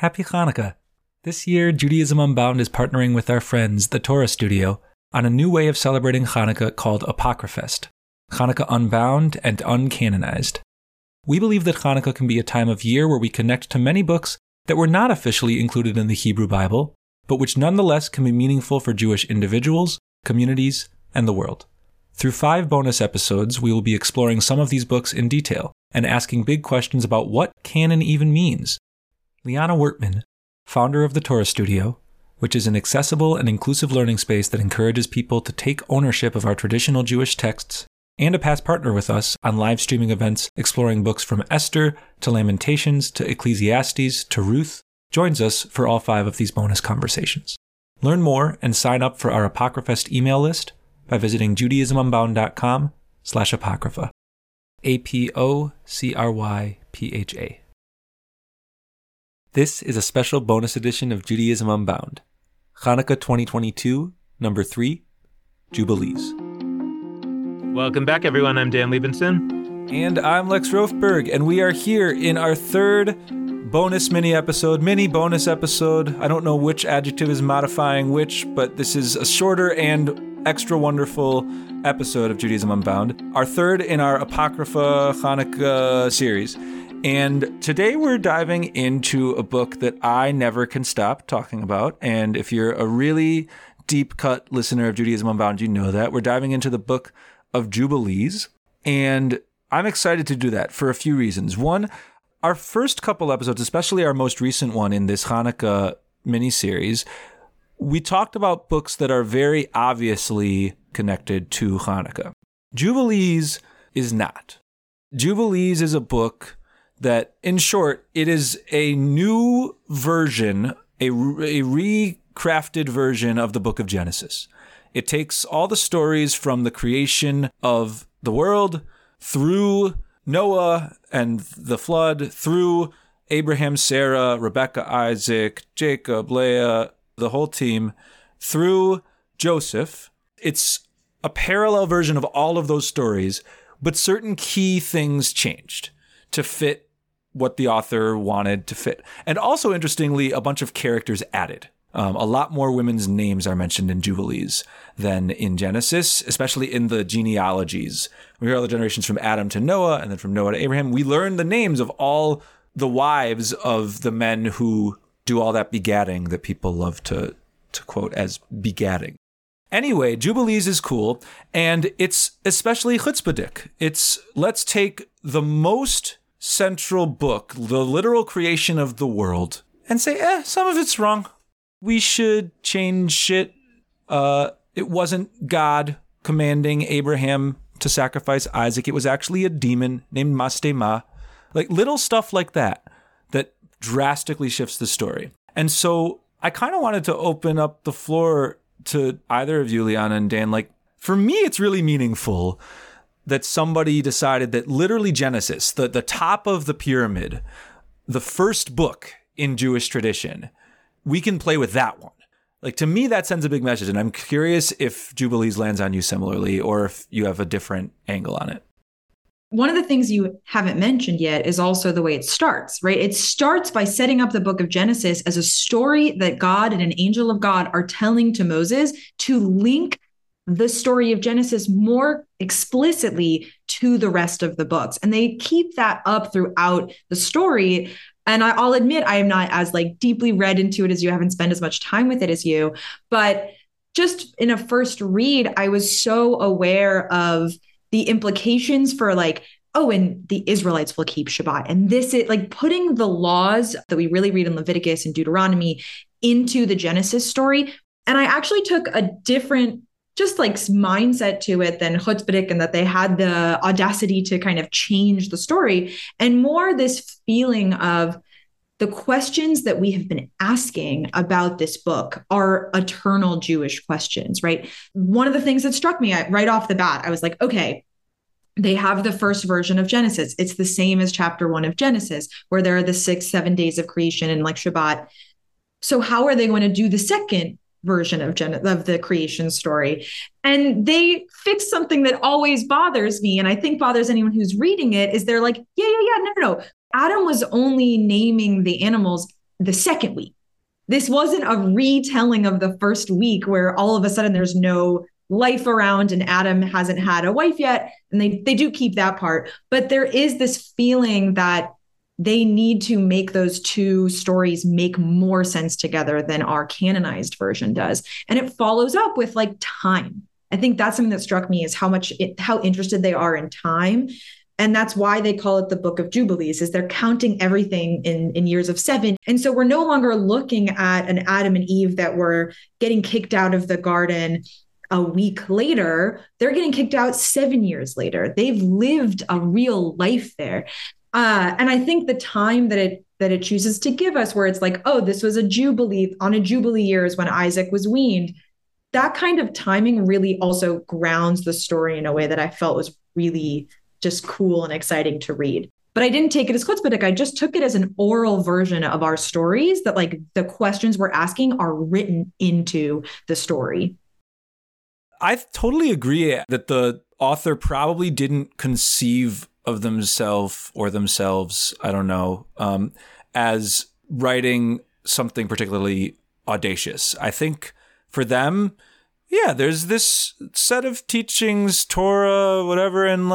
Happy Hanukkah! This year, Judaism Unbound is partnering with our friends, the Torah Studio, on a new way of celebrating Hanukkah called Apocryphest, Hanukkah Unbound and Uncanonized. We believe that Hanukkah can be a time of year where we connect to many books that were not officially included in the Hebrew Bible, but which nonetheless can be meaningful for Jewish individuals, communities, and the world. Through 5 bonus episodes, we will be exploring some of these books in detail and asking big questions about what canon even means. Liana Wertman, founder of the Torah Studio, which is an accessible and inclusive learning space that encourages people to take ownership of our traditional Jewish texts, and a past partner with us on live streaming events exploring books from Esther to Lamentations to Ecclesiastes to Ruth, joins us for all 5 of these bonus conversations. Learn more and sign up for our Apocryphest email list by visiting judaismunbound.com/apocrypha. APOCRYPHA. This is a special bonus edition of Judaism Unbound. Hanukkah 2022, number 3, Jubilees. Welcome back, everyone. I'm Dan Liebenson. And I'm Lex Rofberg, and we are here in our 3rd bonus mini bonus episode. I don't know which adjective is modifying which, but this is a shorter and extra wonderful episode of Judaism Unbound, our 3rd in our Apocrypha Hanukkah series. And today we're diving into a book that I never can stop talking about. And if you're a really deep-cut listener of Judaism Unbound, you know that. We're diving into the book of Jubilees. And I'm excited to do that for a few reasons. One, our first couple episodes, especially our most recent one in this Hanukkah miniseries, we talked about books that are very obviously connected to Hanukkah. Jubilees is not. Jubilees is a book that, in short, it is a new version, a recrafted version of the book of Genesis. It takes all the stories from the creation of the world through Noah and the flood, through Abraham, Sarah, Rebecca, Isaac, Jacob, Leah, the whole team, through Joseph. It's a parallel version of all of those stories, but certain key things changed to fit what the author wanted to fit. And also, interestingly, a bunch of characters added. A lot more women's names are mentioned in Jubilees than in Genesis, especially in the genealogies. We hear all the generations from Adam to Noah and then from Noah to Abraham. We learn the names of all the wives of the men who do all that begatting that people love to quote as begatting. Anyway, Jubilees is cool, and it's especially chutzpahdik. It's let's take the most central book, the literal creation of the world, and say, some of it's wrong. We should change it. It wasn't God commanding Abraham to sacrifice Isaac. It was actually a demon named Mastema. Like little stuff like that drastically shifts the story. And so I kind of wanted to open up the floor to either of you, Liana and Dan. Like, for me, it's really meaningful that somebody decided that literally Genesis, the top of the pyramid, the first book in Jewish tradition, we can play with that one. Like, to me, that sends a big message. And I'm curious if Jubilees lands on you similarly, or if you have a different angle on it. One of the things you haven't mentioned yet is also the way it starts, right? It starts by setting up the book of Genesis as a story that God and an angel of God are telling to Moses to link the story of Genesis more explicitly to the rest of the books. And they keep that up throughout the story. And I'll admit, I am not as deeply read into it as you, haven't spent as much time with it as you, but just in a first read, I was so aware of the implications for and the Israelites will keep Shabbat. And this is putting the laws that we really read in Leviticus and Deuteronomy into the Genesis story. And I actually took a different mindset to it than chutzpahdik, and that they had the audacity to kind of change the story, and more this feeling of the questions that we have been asking about this book are eternal Jewish questions, right? One of the things that struck me right off the bat, I was like, okay, they have the first version of Genesis. It's the same as chapter 1 of Genesis, where there are the 7 days of creation and Shabbat. So how are they going to do the second version of the creation story? And they fixed something that always bothers me, and I think bothers anyone who's reading it, is they're like, no. Adam was only naming the animals the second week. This wasn't a retelling of the first week where all of a sudden there's no life around and Adam hasn't had a wife yet. And they do keep that part. But there is this feeling that they need to make those two stories make more sense together than our canonized version does. And it follows up with like time. I think that's something that struck me is how interested they are in time. And that's why they call it the Book of Jubilees, is they're counting everything in years of 7. And so we're no longer looking at an Adam and Eve that were getting kicked out of the garden a week later. They're getting kicked out 7 years later. They've lived a real life there. And I think the time that it chooses to give us, where it's like, oh, this was a Jubilee, on a Jubilee year is when Isaac was weaned. That kind of timing really also grounds the story in a way that I felt was really just cool and exciting to read. But I didn't take it as chutzpahdik. I just took it as an oral version of our stories that like the questions we're asking are written into the story. I totally agree that the author probably didn't conceive of themselves, I don't know, as writing something particularly audacious. I think for them, yeah, there's this set of teachings, Torah, whatever, and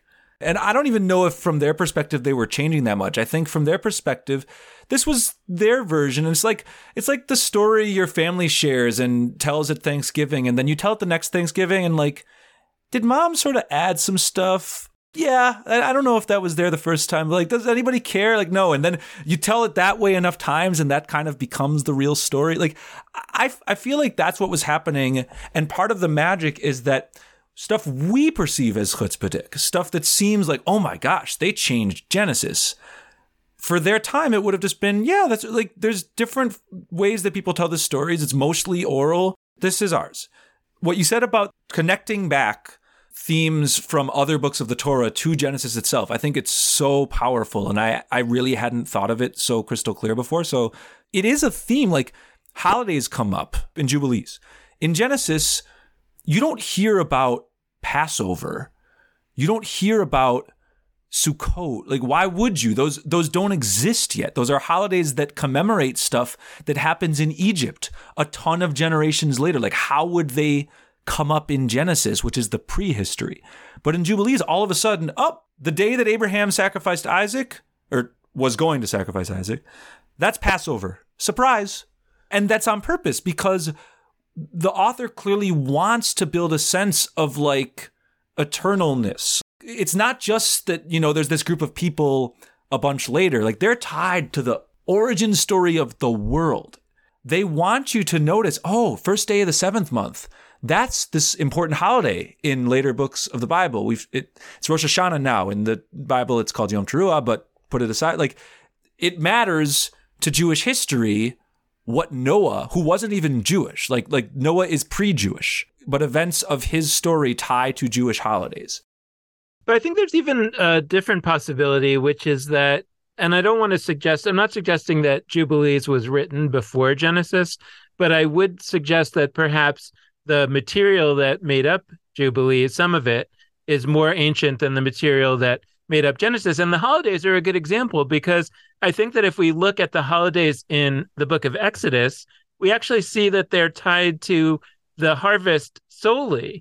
I don't even know if from their perspective they were changing that much. I think from their perspective, this was their version. And it's like the story your family shares and tells at Thanksgiving, and then you tell it the next Thanksgiving, and like, did mom sort of add some stuff? Yeah, I don't know if that was there the first time. Like, does anybody care? Like, no. And then you tell it that way enough times, and that kind of becomes the real story. Like, I feel like that's what was happening. And part of the magic is that stuff we perceive as chutzpahdik, stuff that seems like, oh my gosh, they changed Genesis. For their time, it would have just been, yeah, that's like, there's different ways that people tell the stories. It's mostly oral. This is ours. What you said about connecting back themes from other books of the Torah to Genesis itself, I think it's so powerful. And I really hadn't thought of it so crystal clear before. So it is a theme, like holidays come up in Jubilees. In Genesis, you don't hear about Passover. You don't hear about Sukkot. Like, why would you? Those don't exist yet. Those are holidays that commemorate stuff that happens in Egypt a ton of generations later. Like, how would they come up in Genesis, which is the prehistory? But in Jubilees, all of a sudden, the day that Abraham sacrificed Isaac, or was going to sacrifice Isaac, that's Passover. Surprise. And that's on purpose, because the author clearly wants to build a sense of like eternalness. It's not just that, there's this group of people a bunch later, like they're tied to the origin story of the world. They want you to notice, first day of the 7th month. That's this important holiday in later books of the Bible. It's Rosh Hashanah now. In the Bible, it's called Yom Teruah, but put it aside. Like, it matters to Jewish history what Noah, who wasn't even Jewish, like Noah is pre-Jewish, but events of his story tie to Jewish holidays. But I think there's even a different possibility, which is that, and I don't want to suggest, I'm not suggesting that Jubilees was written before Genesis, but I would suggest that perhaps the material that made up Jubilees, some of it, is more ancient than the material that made up Genesis. And the holidays are a good example, because I think that if we look at the holidays in the book of Exodus, we actually see that they're tied to the harvest solely.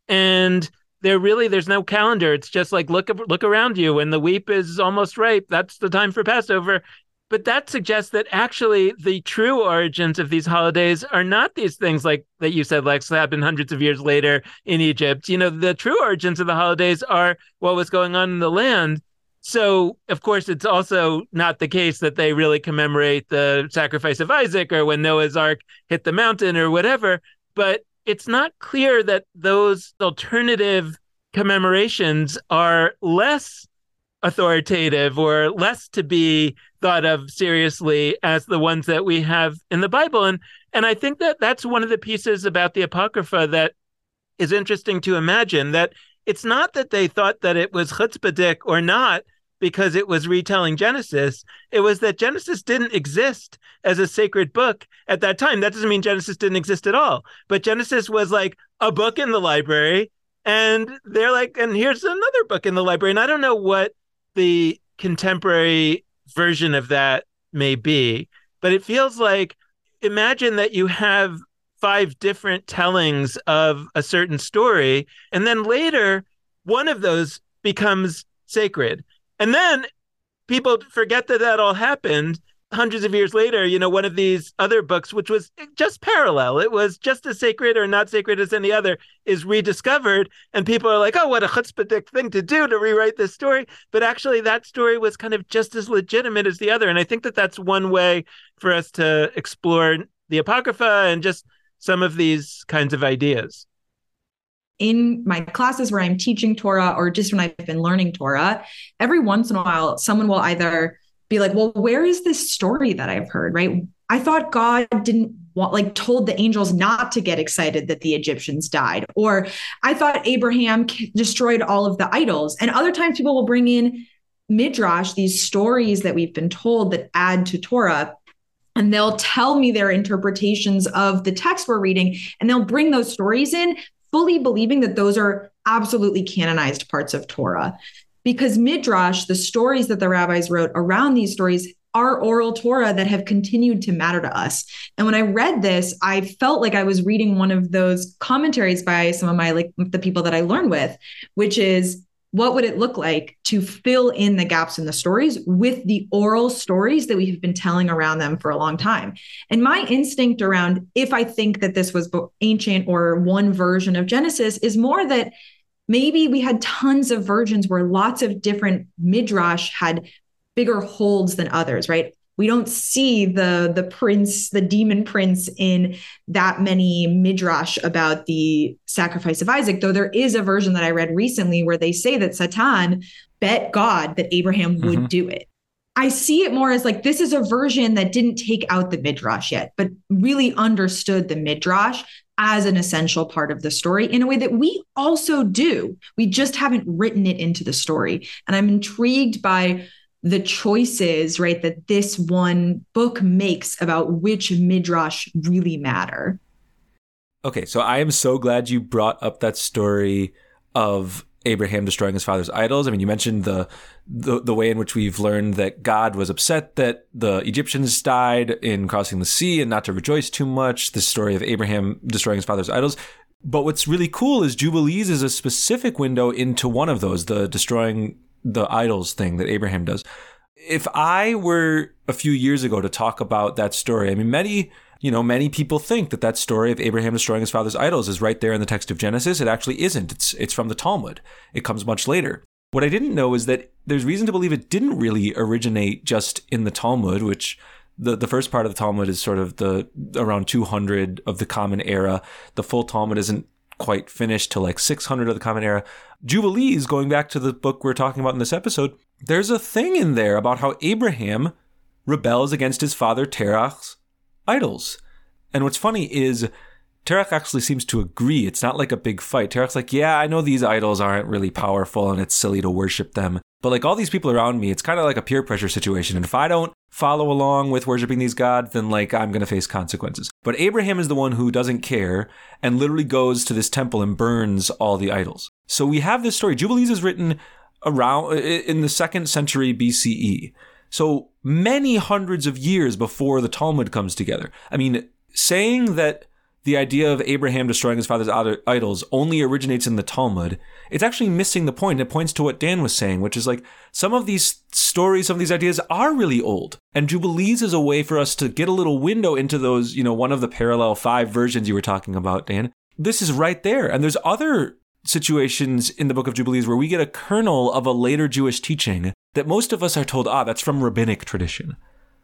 And there's no calendar. It's just like, look around you. When the wheat is almost ripe, that's the time for Passover. But that suggests that actually the true origins of these holidays are not these things like that you said, Lex, happened hundreds of years later in Egypt. The true origins of the holidays are what was going on in the land. So, of course, it's also not the case that they really commemorate the sacrifice of Isaac or when Noah's Ark hit the mountain or whatever. But it's not clear that those alternative commemorations are less authoritative or less to be thought of seriously as the ones that we have in the Bible. And I think that that's one of the pieces about the Apocrypha that is interesting to imagine, that it's not that they thought that it was chutzpahdik or not because it was retelling Genesis. It was that Genesis didn't exist as a sacred book at that time. That doesn't mean Genesis didn't exist at all, but Genesis was like a book in the library, and they're like, and here's another book in the library. And I don't know what the contemporary version of that may be, But it feels like, imagine that you have 5 different tellings of a certain story, and then later one of those becomes sacred. And then people forget that that all happened. Hundreds of years later, one of these other books, which was just parallel, it was just as sacred or not sacred as any other, is rediscovered. And people are like, oh, what a chutzpahdik thing to do to rewrite this story. But actually, that story was kind of just as legitimate as the other. And I think that that's one way for us to explore the Apocrypha and just some of these kinds of ideas. In my classes where I'm teaching Torah, or just when I've been learning Torah, every once in a while, someone will either be like, well, where is this story that I've heard, right? I thought God told the angels not to get excited that the Egyptians died. Or I thought Abraham destroyed all of the idols. And other times people will bring in midrash, these stories that we've been told that add to Torah. And they'll tell me their interpretations of the text we're reading. And they'll bring those stories in, fully believing that those are absolutely canonized parts of Torah. Because midrash, the stories that the rabbis wrote around these stories, are oral Torah that have continued to matter to us. And when I read this, I felt like I was reading one of those commentaries by some of the people that I learn with, which is, what would it look like to fill in the gaps in the stories with the oral stories that we have been telling around them for a long time? And my instinct around, if I think that this was ancient or one version of Genesis, is more that maybe we had tons of versions where lots of different midrash had bigger holds than others, right? We don't see the demon prince in that many midrash about the sacrifice of Isaac, though there is a version that I read recently where they say that Satan bet God that Abraham would do it. I see it more as like, this is a version that didn't take out the midrash yet, but really understood the midrash as an essential part of the story in a way that we also do. We just haven't written it into the story. And I'm intrigued by the choices, right, that this one book makes about which midrash really matter. Okay, so I am so glad you brought up that story of Abraham destroying his father's idols. I mean, you mentioned the way in which we've learned that God was upset that the Egyptians died in crossing the sea and not to rejoice too much. The story of Abraham destroying his father's idols. But what's really cool is Jubilees is a specific window into one of those, the destroying the idols thing that Abraham does. If I were a few years ago to talk about that story, I mean, many people think that story of Abraham destroying his father's idols is right there in the text of Genesis. It actually isn't. It's from the Talmud. It comes much later. What I didn't know is that there's reason to believe it didn't really originate just in the Talmud, which the first part of the Talmud is sort of the around 200 of the Common Era. The full Talmud isn't quite finished till like 600 of the Common Era. Jubilees, going back to the book we're talking about in this episode, there's a thing in there about how Abraham rebels against his father Terach's idols. And what's funny is Terach actually seems to agree. It's not like a big fight. Terach's like, yeah, I know these idols aren't really powerful and it's silly to worship them. But like all these people around me, it's kind of like a peer pressure situation. And if I don't follow along with worshiping these gods, then like I'm going to face consequences. But Abraham is the one who doesn't care and literally goes to this temple and burns all the idols. So we have this story. Jubilees is written around in the 2nd century BCE. So many hundreds of years before the Talmud comes together. I mean, saying that the idea of Abraham destroying his father's idols only originates in the Talmud, it's actually missing the point. It points to what Dan was saying, which is like some of these stories, some of these ideas are really old. And Jubilees is a way for us to get a little window into those, one of the parallel 5 versions you were talking about, Dan. This is right there. And there's other situations in the book of Jubilees where we get a kernel of a later Jewish teaching that most of us are told, that's from rabbinic tradition.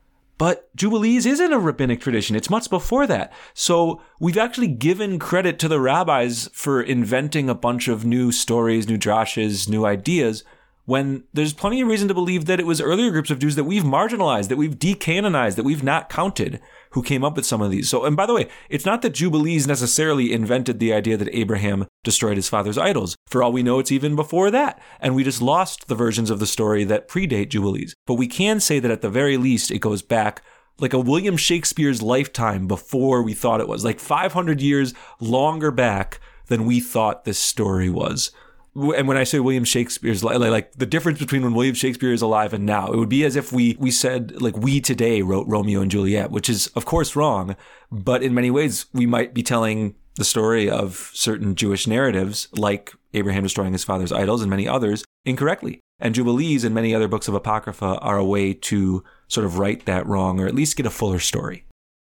But Jubilees isn't a rabbinic tradition. It's much before that. So we've actually given credit to the rabbis for inventing a bunch of new stories, new drashes, new ideas, when there's plenty of reason to believe that it was earlier groups of Jews that we've marginalized, that we've decanonized, that we've not counted, who came up with some of these. So, and by the way, it's not that Jubilees necessarily invented the idea that Abraham destroyed his father's idols. For all we know, it's even before that. And we just lost the versions of the story that predate Jubilees. But we can say that at the very least, it goes back like a William Shakespeare's lifetime before we thought it was, like 500 years longer back than we thought this story was. And when I say William Shakespeare's, like the difference between when William Shakespeare is alive and now, it would be as if we said, like, we today wrote Romeo and Juliet, which is, of course, wrong. But in many ways, we might be telling the story of certain Jewish narratives, like Abraham destroying his father's idols and many others, incorrectly. And Jubilees and many other books of Apocrypha are a way to sort of right that wrong, or at least get a fuller story.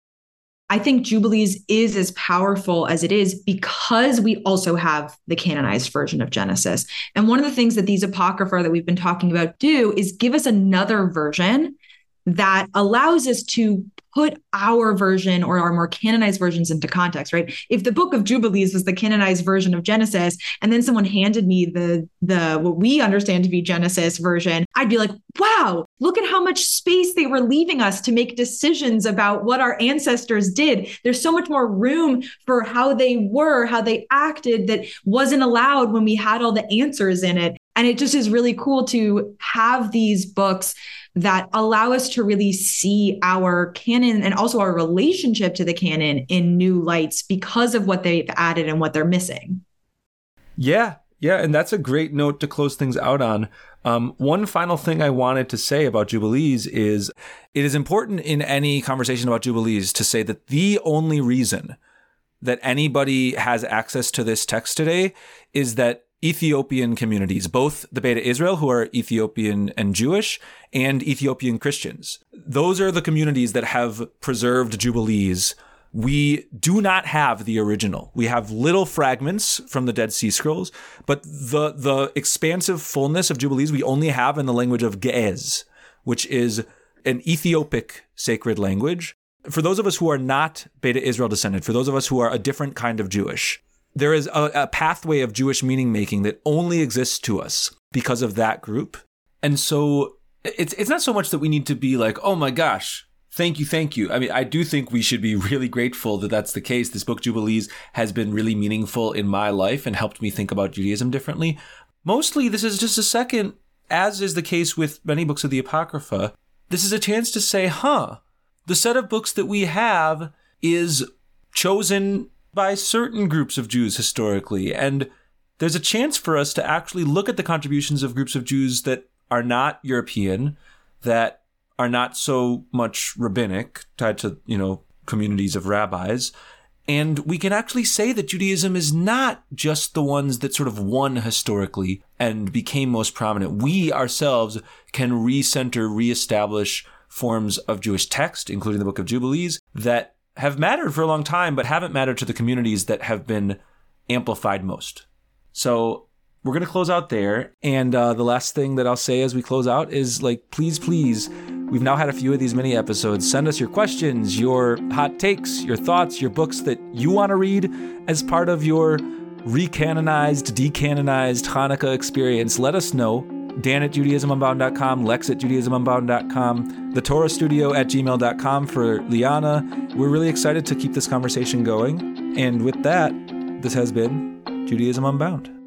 I think Jubilees is as powerful as it is because we also have the canonized version of Genesis. And one of the things that these Apocrypha that we've been talking about do is give us another version that allows us to put our version or our more canonized versions into context, right? If the book of Jubilees was the canonized version of Genesis, and then someone handed me the what we understand to be Genesis version, I'd be like, wow, look at how much space they were leaving us to make decisions about what our ancestors did. There's so much more room for how they were, how they acted that wasn't allowed when we had all the answers in it. And it just is really cool to have these books that allow us to really see our canon and also our relationship to the canon in new lights because of what they've added and what they're missing. Yeah. And that's a great note to close things out on. One final thing I wanted to say about Jubilees is it is important in any conversation about Jubilees to say that the only reason that anybody has access to this text today is that Ethiopian communities, both the Beta Israel, who are Ethiopian and Jewish, and Ethiopian Christians. Those are the communities that have preserved Jubilees. We do not have the original. We have little fragments from the Dead Sea Scrolls, but the expansive fullness of Jubilees we only have in the language of Ge'ez, which is an Ethiopic sacred language. For those of us who are not Beta Israel descended, for those of us who are a different kind of Jewish, there is a pathway of Jewish meaning making that only exists to us because of that group. And so it's not so much that we need to be like, oh my gosh, thank you. I mean, I do think we should be really grateful that that's the case. This book, Jubilees, has been really meaningful in my life and helped me think about Judaism differently. Mostly, this is just a second, as is the case with many books of the Apocrypha, this is a chance to say, the set of books that we have is chosen by certain groups of Jews historically. And there's a chance for us to actually look at the contributions of groups of Jews that are not European, that are not so much rabbinic, tied to, communities of rabbis. And we can actually say that Judaism is not just the ones that sort of won historically and became most prominent. We ourselves can recenter, reestablish forms of Jewish text, including the Book of Jubilees, that have mattered for a long time, but haven't mattered to the communities that have been amplified most. So we're going to close out there. And the last thing that I'll say as we close out is, please, we've now had a few of these mini episodes. Send us your questions, your hot takes, your thoughts, your books that you want to read as part of your recanonized, decanonized Hanukkah experience. Let us know. Dan at JudaismUnbound.com, Lex at JudaismUnbound.com, the Torah Studio at gmail.com for Liana. We're really excited to keep this conversation going. And with that, this has been Judaism Unbound.